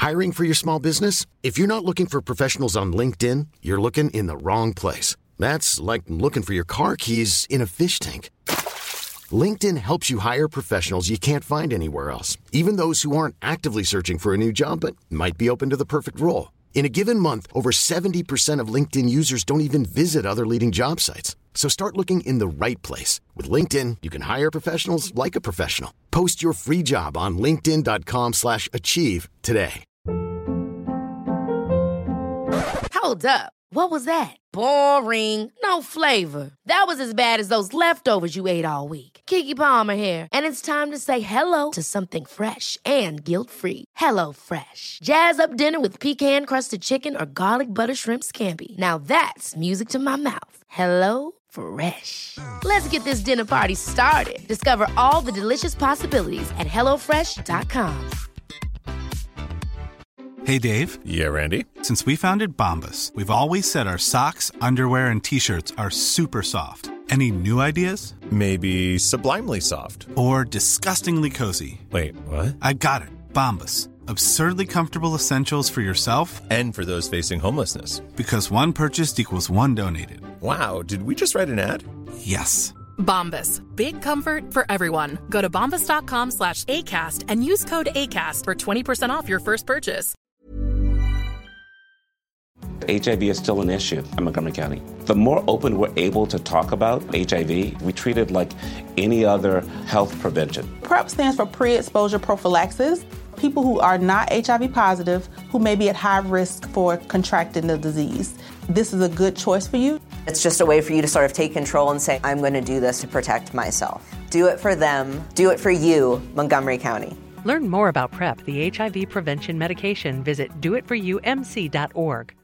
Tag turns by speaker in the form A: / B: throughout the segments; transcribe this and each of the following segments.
A: Hiring for your small business? If you're not looking for professionals on LinkedIn, you're looking in the wrong place. That's like looking for your car keys in a fish tank. LinkedIn helps you hire professionals you can't find anywhere else, even those who aren't actively searching for a new job but might be open to the perfect role. In a given month, over 70% of LinkedIn users don't even visit other leading job sites. So start looking in the right place. With LinkedIn, you can hire professionals like a professional. Post your free job on linkedin.com/achieve today.
B: Hold up. What was that? Boring. No flavor. That was as bad as those leftovers you ate all week. Keke Palmer here. And it's time to say hello to something fresh and guilt-free. Hello Fresh. Jazz up dinner with pecan-crusted chicken or garlic butter shrimp scampi. Now that's music to my mouth. Hello Fresh. Let's get this dinner party started. Discover all the delicious possibilities at hellofresh.com.
C: Hey, Dave.
D: Yeah, Randy.
C: Since we founded Bombas, we've always said our socks, underwear, and T-shirts are super soft. Any new ideas?
D: Maybe sublimely soft.
C: Or disgustingly cozy.
D: Wait, what?
C: I got it. Bombas. Absurdly comfortable essentials for yourself
D: and for those facing homelessness.
C: Because one purchased equals one donated.
D: Wow, did we just write an ad?
C: Yes.
E: Bombas. Big comfort for everyone. Go to bombas.com/ACAST and use code ACAST for 20% off your first purchase.
F: HIV is still an issue in Montgomery County. The more open we're able to talk about HIV, we treat it like any other health prevention.
G: PrEP stands for pre-exposure prophylaxis. People who are not HIV positive, who may be at high risk for contracting the disease. This is a good choice for you.
H: It's just a way for you to sort of take control and say, I'm going to do this to protect myself. Do it for them. Do it for you, Montgomery County.
I: Learn more about PrEP, the HIV prevention medication. Visit doitforyoumc.org.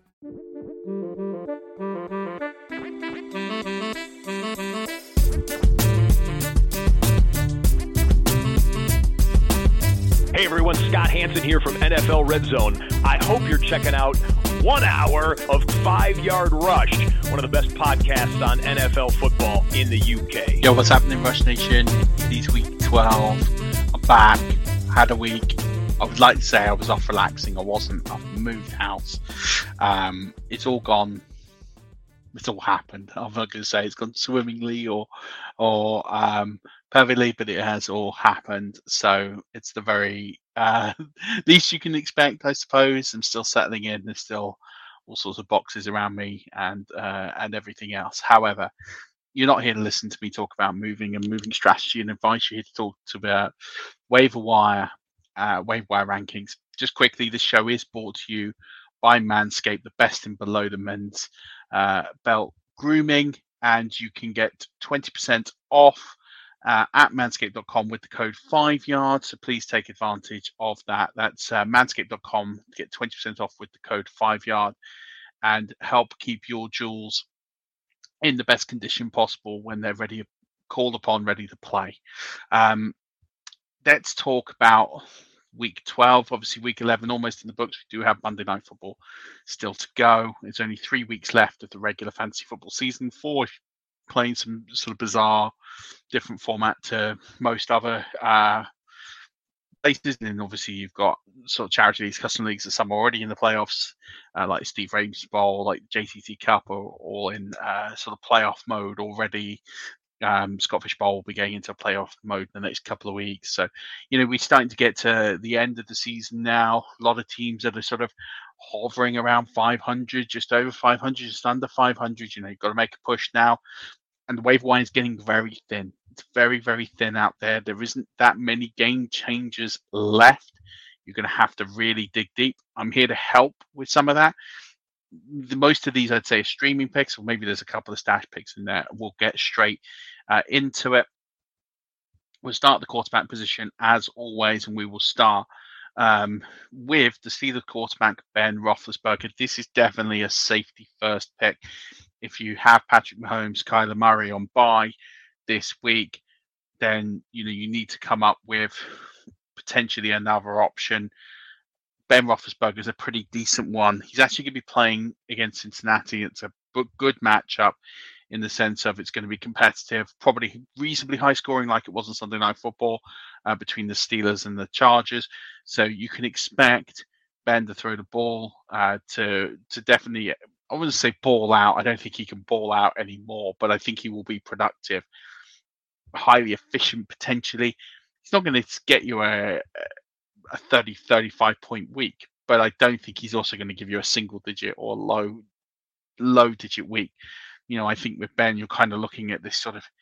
J: Hey everyone, Scott Hansen here from NFL Red Zone. I hope you're checking out 1 hour of 5-Yard Rush, one of the best podcasts on NFL football in the UK.
K: Yo, what's happening, Rush Nation? It is week 12. I'm back. Had a week. I would like to say I was off relaxing. I wasn't. I've moved house. It's all gone. It's all happened. I'm not going to say it's gone swimmingly or perfectly, but it has all happened. So it's the very least you can expect, I suppose. I'm still settling in. There's still all sorts of boxes around me and everything else. However, you're not here to listen to me talk about moving and moving strategy and advice. You're here to talk about waiver wire rankings. Just quickly, this show is brought to you by Manscaped, the best in below the men's belt grooming, and you can get 20% off at manscaped.com with the code 5Yard. So please take advantage of that. That's manscaped.com to get 20% off with the code 5Yard and help keep your jewels in the best condition possible when they're ready, called upon, ready to play. Let's talk about week 12. Obviously, week 11 almost in the books. We do have Monday Night Football still to go. It's only 3 weeks left of the regular fantasy football season. 4 playing some sort of bizarre, different format to most other places. And obviously, you've got sort of charity leagues, custom leagues, that some are already in the playoffs, like Steve Rames Bowl, like JTT Cup, are all in sort of playoff mode already. Scottish Bowl will be going into playoff mode in the next couple of weeks. So, we're starting to get to the end of the season now. A lot of teams that are sort of hovering around 500, just over 500, just under 500. You've got to make a push now. And the waiver wire is getting very thin. It's very, very thin out there. There isn't that many game changers left. You're going to have to really dig deep. I'm here to help with some of that. Most of these, I'd say, are streaming picks, or maybe there's a couple of stash picks in there. We'll get straight into it. We'll start the quarterback position as always, and we will start with the Steelers quarterback, Ben Roethlisberger. This is definitely a safety first pick. If you have Patrick Mahomes, Kyler Murray on bye this week, then you need to come up with potentially another option. Ben Roethlisberger is a pretty decent one. He's actually going to be playing against Cincinnati. It's a good matchup in the sense of it's going to be competitive, probably reasonably high scoring like it was on Sunday Night Football between the Steelers and the Chargers. So you can expect Ben to throw the ball, to definitely, I wouldn't say ball out. I don't think he can ball out anymore, but I think he will be productive, highly efficient potentially. He's not going to get you a 30, 35 point week, but I don't think he's also going to give you a single digit or low digit week. I think with Ben, you're kind of looking at this sort of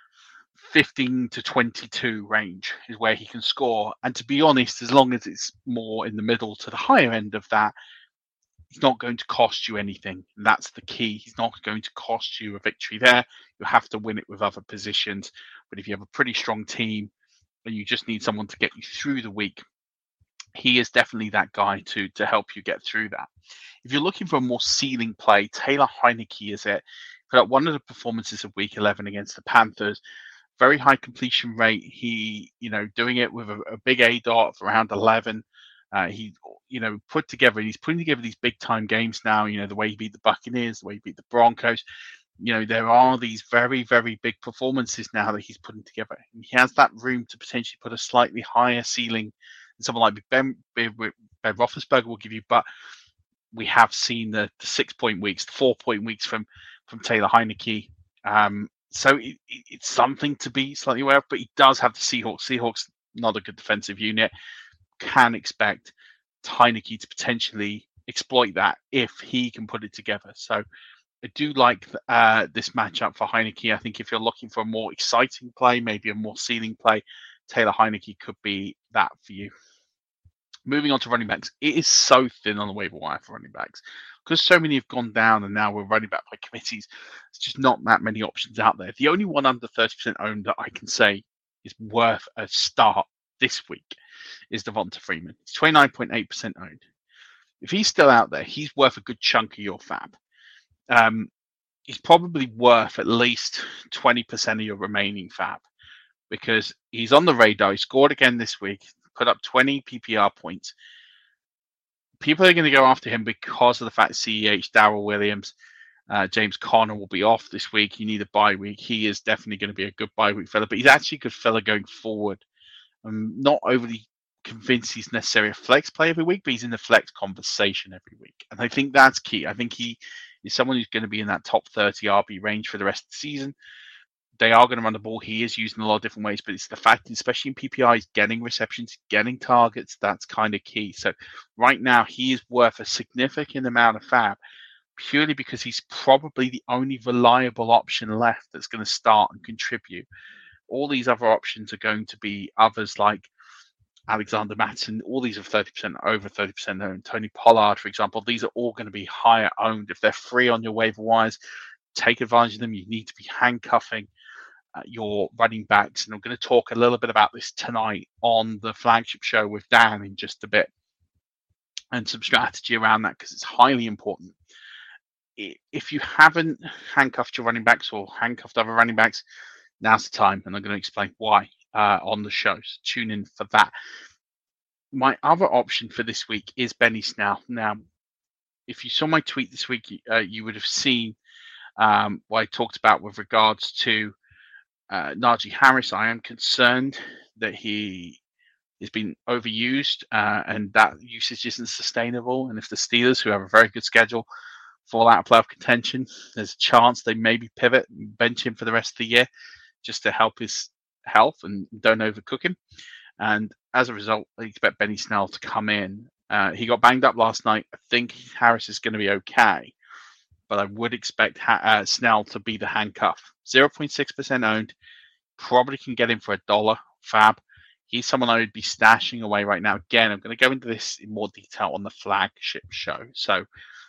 K: 15 to 22 range is where he can score. And to be honest, as long as it's more in the middle to the higher end of that, he's not going to cost you anything. And that's the key. He's not going to cost you a victory there. You have to win it with other positions. But if you have a pretty strong team and you just need someone to get you through the week, he is definitely that guy to help you get through that. If you're looking for a more ceiling play, Taylor Heinicke is it. Put up one of the performances of week 11 against the Panthers. Very high completion rate. He, doing it with a big ADOT of around 11. He's putting together these big time games now, the way he beat the Buccaneers, the way he beat the Broncos. There are these very, very big performances now that he's putting together. And he has that room to potentially put a slightly higher ceiling than someone like Ben Roethlisberger will give you. But we have seen the 6 point weeks, the 4 point weeks from Taylor Heinicke. So it's something to be slightly aware of, but he does have the Seahawks. Seahawks, not a good defensive unit. Can expect Heinicke to potentially exploit that if he can put it together. So I do like this matchup for Heinicke. I think if you're looking for a more exciting play, maybe a more ceiling play, Taylor Heinicke could be that for you. Moving on to running backs. It is so thin on the waiver wire for running backs because so many have gone down and now we're running back by committees. It's just not that many options out there. The only one under 30% owned that I can say is worth a start this week is Devonta Freeman. He's 29.8% owned. If he's still out there, he's worth a good chunk of your fab. He's probably worth at least 20% of your remaining fab because he's on the radar. He scored again this week, put up 20 PPR points. People are going to go after him because of the fact CEH, Darrell Williams, James Conner will be off this week. You need a bye week. He is definitely going to be a good bye week fella, but he's actually a good fella going forward. I'm not overly convinced he's necessarily a flex play every week, but he's in the flex conversation every week. And I think that's key. I think he is someone who's going to be in that top 30 RB range for the rest of the season. They are going to run the ball. He is used in a lot of different ways, but it's the fact, especially in PPR, he's getting receptions, getting targets. That's kind of key. So right now, he is worth a significant amount of fab purely because he's probably the only reliable option left that's going to start and contribute. All these other options are going to be others like Alexander Mattison. All these are 30%, over 30% owned. Tony Pollard, for example, these are all going to be higher owned. If they're free on your waiver wires, take advantage of them. You need to be handcuffing your running backs. And I'm going to talk a little bit about this tonight on the flagship show with Dan in just a bit and some strategy around that because it's highly important. If you haven't handcuffed your running backs or handcuffed other running backs, now's the time, and I'm going to explain why on the show. So tune in for that. My other option for this week is Benny Snell. Now, if you saw my tweet this week, you would have seen what I talked about with regards to Najee Harris. I am concerned that he has been overused and that usage isn't sustainable. And if the Steelers, who have a very good schedule, fall out of playoff contention, there's a chance they maybe pivot and bench him for the rest of the year just to help his health and don't overcook him. And as a result, I expect Benny Snell to come in. He got banged up last night. I think Harris is going to be okay, but I would expect Snell to be the handcuff. 0.6% owned. Probably can get him for $1 fab. He's someone I would be stashing away right now. Again, I'm going to go into this in more detail on the flagship show. So,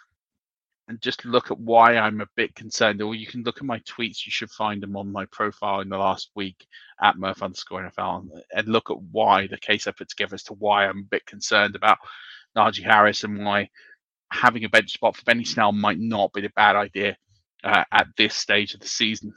K: and just look at why I'm a bit concerned. Or you can look at my tweets. You should find them on my profile in the last week at Murph_NFL and look at why the case I put together as to why I'm a bit concerned about Najee Harris and why having a bench spot for Benny Snell might not be a bad idea at this stage of the season.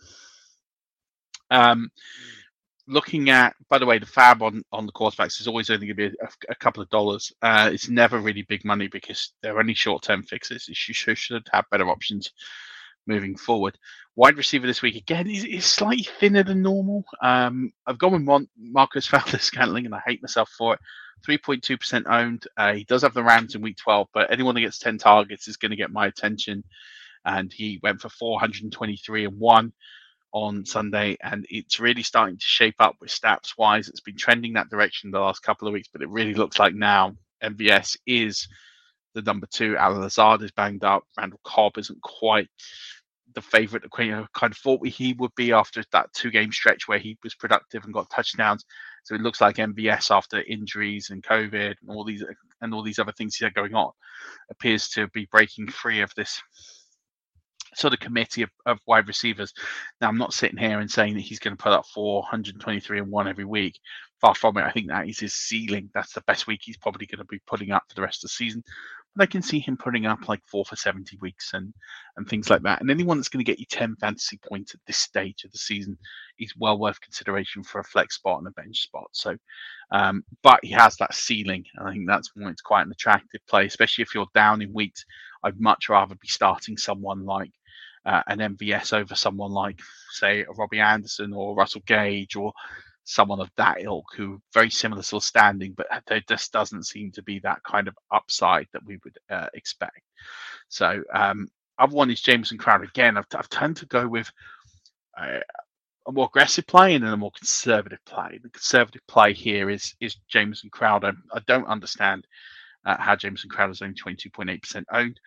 K: Looking at, by the way, the fab on the quarterbacks is always only going to be a couple of dollars. It's never really big money because they're only short-term fixes. You should have better options moving forward. Wide receiver this week, again, is slightly thinner than normal. I've gone with Marcus Valdes-Scantling, and I hate myself for it. 3.2% owned. He does have the Rams in week 12, but anyone that gets 10 targets is going to get my attention. And he went for 423 and 1 on Sunday, and it's really starting to shape up with stats wise. It's been trending that direction the last couple of weeks, but it really looks like now MVS is the number 2. Alan Lazard is banged up. Randall Cobb isn't quite the favorite that kind of thought he would be after that 2-game stretch where he was productive and got touchdowns. So it looks like MVS, after injuries and COVID and all these other things he had going on, appears to be breaking free of this sort of committee of wide receivers. Now, I'm not sitting here and saying that he's going to put up 423 and 1 every week. Far from it. I think that is his ceiling. That's the best week he's probably going to be putting up for the rest of the season. But I can see him putting up like 4 for 70 weeks and things like that. And anyone that's going to get you 10 fantasy points at this stage of the season is well worth consideration for a flex spot and a bench spot. So, but he has that ceiling, and I think that's why it's quite an attractive play, especially if you're down in weeks. I'd much rather be starting someone like an MVS over someone like, say, a Robbie Anderson or Russell Gage or someone of that ilk, who very similar sort of standing, but there just doesn't seem to be that kind of upside that we would expect. So other one is Jamison Crowder. Again, I've tended to go with a more aggressive play and then a more conservative play. The conservative play here is Jamison Crowder. I don't understand how Jamison Crowder is only 22.8% owned.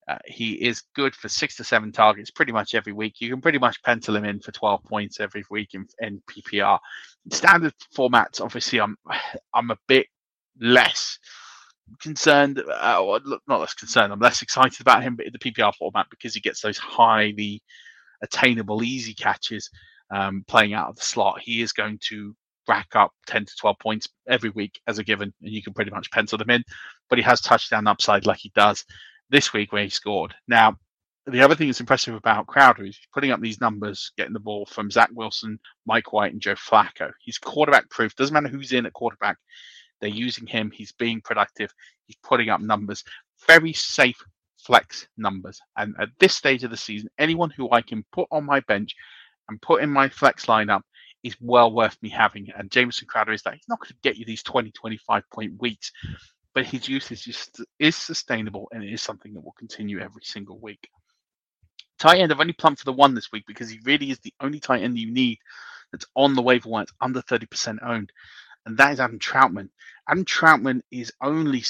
K: He is good for 6 to 7 targets pretty much every week. You can pretty much pencil him in for 12 points every week in PPR. In standard formats, obviously, I'm a bit less concerned. Not less concerned. I'm less excited about him, but in the PPR format, because he gets those highly attainable, easy catches playing out of the slot, he is going to rack up 10 to 12 points every week as a given, and you can pretty much pencil them in. But he has touchdown upside like he does this week where he scored. Now, the other thing that's impressive about Crowder is he's putting up these numbers, getting the ball from Zach Wilson, Mike White, and Joe Flacco. He's quarterback proof. Doesn't matter who's in at quarterback. They're using him. He's being productive. He's putting up numbers. Very safe flex numbers. And at this stage of the season, anyone who I can put on my bench and put in my flex lineup is well worth me having. And Jamison Crowder is that. He's not going to get you these 20, 25-point weeks, but his usage is sustainable, and it is something that will continue every single week. Tight end, I've only plumped for the 1 this week because he really is the only tight end you need that's on the waiver wire, under 30% owned, and that is Adam Troutman. Adam Troutman is only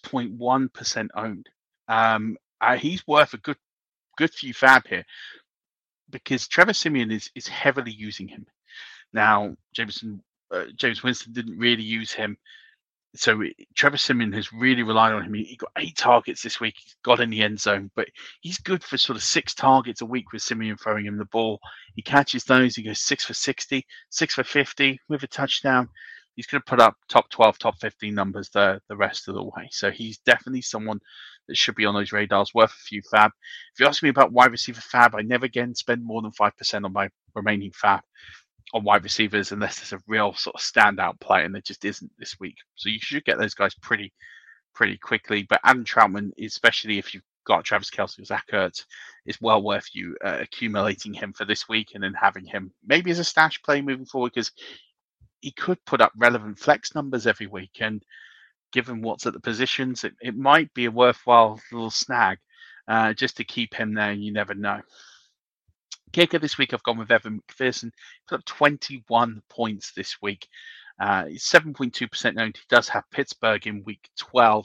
K: 6.1% owned. He's worth a good few fab here because Trevor Siemian is heavily using him. Now, James Winston didn't really use him. So Trevor Siemian has really relied on him. He got 8 targets this week. He's got in the end zone, but he's good for sort of 6 targets a week with Siemian throwing him the ball. He catches those. He goes 6 for 60, 6 for 50 with a touchdown. He's going to put up top 12, top 15 numbers the rest of the way. So he's definitely someone that should be on those radars, worth a few fab. If you ask me about wide receiver fab, I never again spend more than 5% on my remaining fab on wide receivers unless there's a real sort of standout play, and there just isn't this week. So you should get those guys pretty quickly. But Adam Troutman, especially if you've got Travis Kelce or Zach Ertz, it's well worth you accumulating him for this week and then having him maybe as a stash play moving forward, because he could put up relevant flex numbers every week. And given what's at the positions, it might be a worthwhile little snag just to keep him there. You never know. Kicker this week, I've gone with Evan McPherson. Put up 21 points this week. He's 7.2% owned. He does have Pittsburgh in week 12.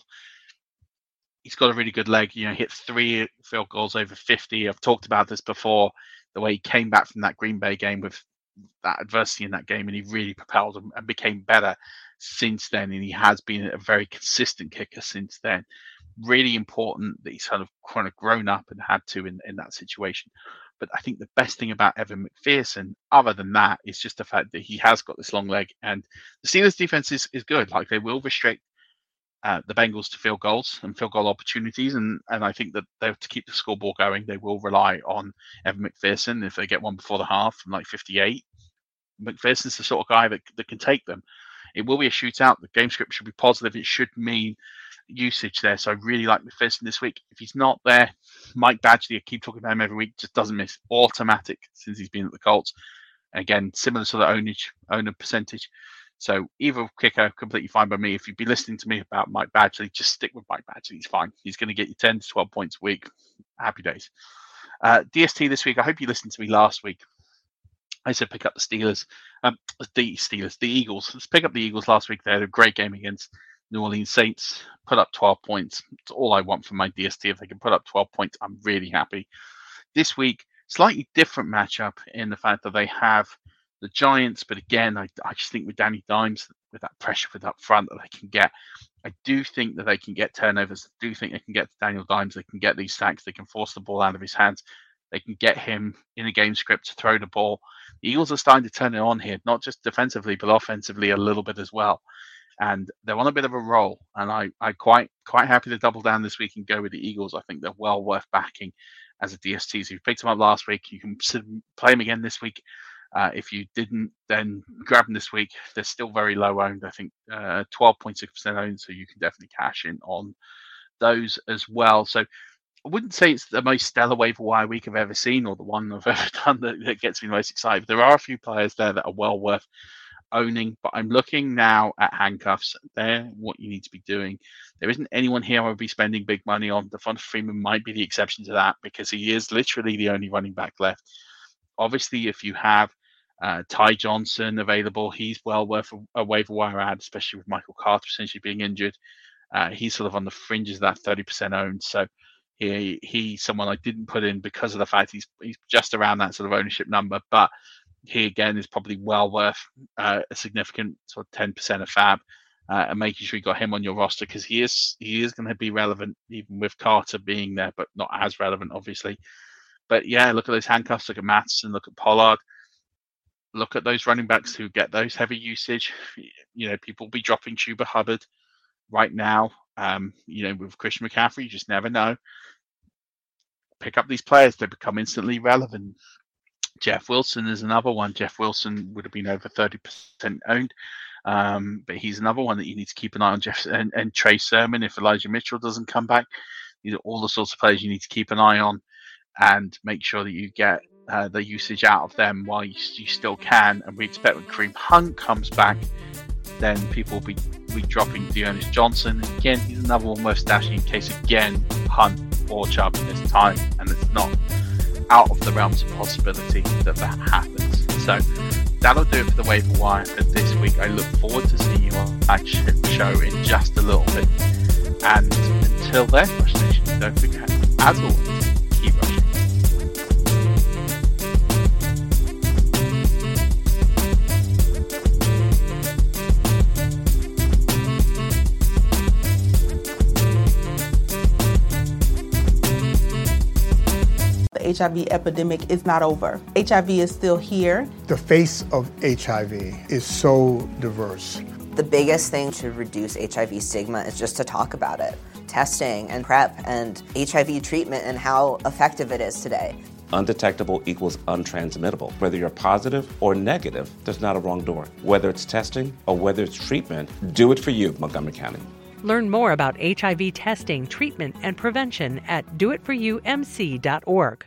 K: He's got a really good leg. You know, hit 3 field goals over 50. I've talked about this before, the way he came back from that Green Bay game with that adversity in that game, and he really propelled and became better since then. And he has been a very consistent kicker since then. Really important that he's kind of grown up and had to in that situation. But I think the best thing about Evan McPherson, other than that, is just the fact that he has got this long leg, and the Steelers defense is good. Like, they will restrict the Bengals to field goals and field goal opportunities, and I think that to keep the scoreboard going, they will rely on Evan McPherson. If they get one before the half from like 58, McPherson's the sort of guy that can take them. It will be a shootout. The game script should be positive. It should mean usage there. So I really like McPherson this week. If he's not there, Mike Badgley, I keep talking about him every week, just doesn't miss. Automatic since he's been at the Colts. And again, similar sort of owner percentage. So either kicker, completely fine by me. If you've been listening to me about Mike Badgley, just stick with Mike Badgley. He's fine. He's going to get you 10 to 12 points a week. Happy days. DST this week. I hope you listened to me last week. I said pick up the Steelers. The Eagles. Let's pick up the Eagles last week. They had a great game against New Orleans Saints. Put up 12 points. It's all I want from my DST. If they can put up 12 points, I'm really happy. This week, slightly different matchup in the fact that they have the Giants, but again, I just think with Danny Dimes, with that pressure with up front that they can get, I do think that they can get turnovers. I do think they can get to Daniel Dimes. They can get these sacks. They can force the ball out of his hands. They can get him in a game script to throw the ball. The Eagles are starting to turn it on here, not just defensively, but offensively a little bit as well. And they're on a bit of a roll. And I'm quite happy to double down this week and go with the Eagles. I think they're well worth backing as a DST. So you picked them up last week. You can play them again this week. If you didn't, then grab them this week. They're still very low owned. I think 12.6% owned, so you can definitely cash in on those as well. So I wouldn't say it's the most stellar waiver wire week I've ever seen, or the one I've ever done that gets me most excited. But there are a few players there that are well worth owning. But I'm looking now at handcuffs. They're what you need to be doing. There isn't anyone here I would be spending big money on. Devonta Freeman might be the exception to that because he is literally the only running back left. Obviously, if you have Ty Johnson available, he's well worth a waiver wire ad, especially with Michael Carter essentially being injured. He's sort of on the fringes of that 30% owned. So he's someone I didn't put in because of the fact he's just around that sort of ownership number. But he, again, is probably well worth a significant sort of 10% of fab and making sure you got him on your roster because he is going to be relevant even with Carter being there, but not as relevant, obviously. But yeah, look at those handcuffs, look at Mattison, look at Pollard. Look at those running backs who get those heavy usage. You know, people will be dropping Chuba Hubbard right now. With Christian McCaffrey, you just never know. Pick up these players, they become instantly relevant. Jeff Wilson is another one. Jeff Wilson would have been over 30% owned. But he's another one that you need to keep an eye on. And Trey Sermon, if Elijah Mitchell doesn't come back. These are all the sorts of players you need to keep an eye on and make sure that you get the usage out of them while you still can. And we expect when Kareem Hunt comes back, then people will be dropping Dearness Johnson. Again, he's another one worth stashing in case, again, Hunt or Chubb this time. And it's not out of the realms of possibility that happens. So that'll do it for the waiver wire for this week. I look forward to seeing you on that show in just a little bit. And until then, Rush Nation, don't forget, as always, keep rushing.
G: The HIV epidemic is not over. HIV is still here.
L: The face of HIV is so diverse.
H: The biggest thing to reduce HIV stigma is just to talk about it. Testing and PrEP and HIV treatment and how effective it is today.
F: Undetectable equals untransmittable. Whether you're positive or negative, there's not a wrong door. Whether it's testing or whether it's treatment, do it for you, Montgomery County.
I: Learn more about HIV testing, treatment, and prevention at doitforyoumc.org.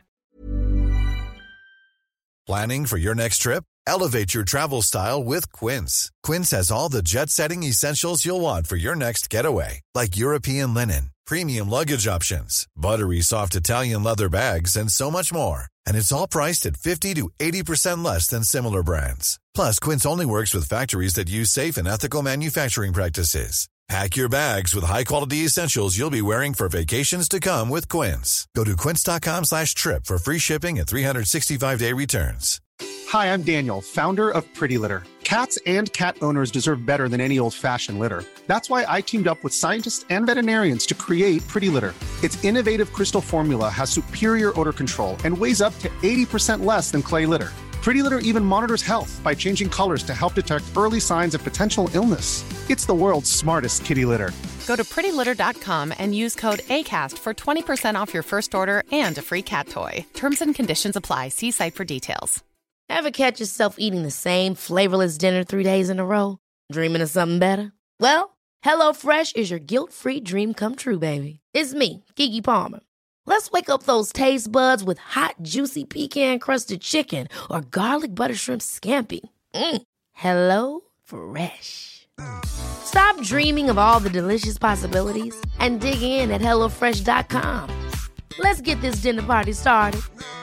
M: Planning for your next trip? Elevate your travel style with Quince. Quince has all the jet-setting essentials you'll want for your next getaway, like European linen, premium luggage options, buttery soft Italian leather bags, and so much more. And it's all priced at 50 to 80% less than similar brands. Plus, Quince only works with factories that use safe and ethical manufacturing practices. Pack your bags with high-quality essentials you'll be wearing for vacations to come with Quince. Go to quince.com/trip for free shipping and 365-day returns.
N: Hi, I'm Daniel, founder of Pretty Litter. Cats and cat owners deserve better than any old-fashioned litter. That's why I teamed up with scientists and veterinarians to create Pretty Litter. Its innovative crystal formula has superior odor control and weighs up to 80% less than clay litter. Pretty Litter even monitors health by changing colors to help detect early signs of potential illness. It's the world's smartest kitty litter.
E: Go to prettylitter.com and use code ACAST for 20% off your first order and a free cat toy. Terms and conditions apply. See site for details.
B: Ever catch yourself eating the same flavorless dinner 3 days in a row? Dreaming of something better? Well, HelloFresh is your guilt-free dream come true, baby. It's me, Keke Palmer. Let's wake up those taste buds with hot, juicy pecan-crusted chicken or garlic butter shrimp scampi. Hello Fresh. Stop dreaming of all the delicious possibilities and dig in at HelloFresh.com. Let's get this dinner party started.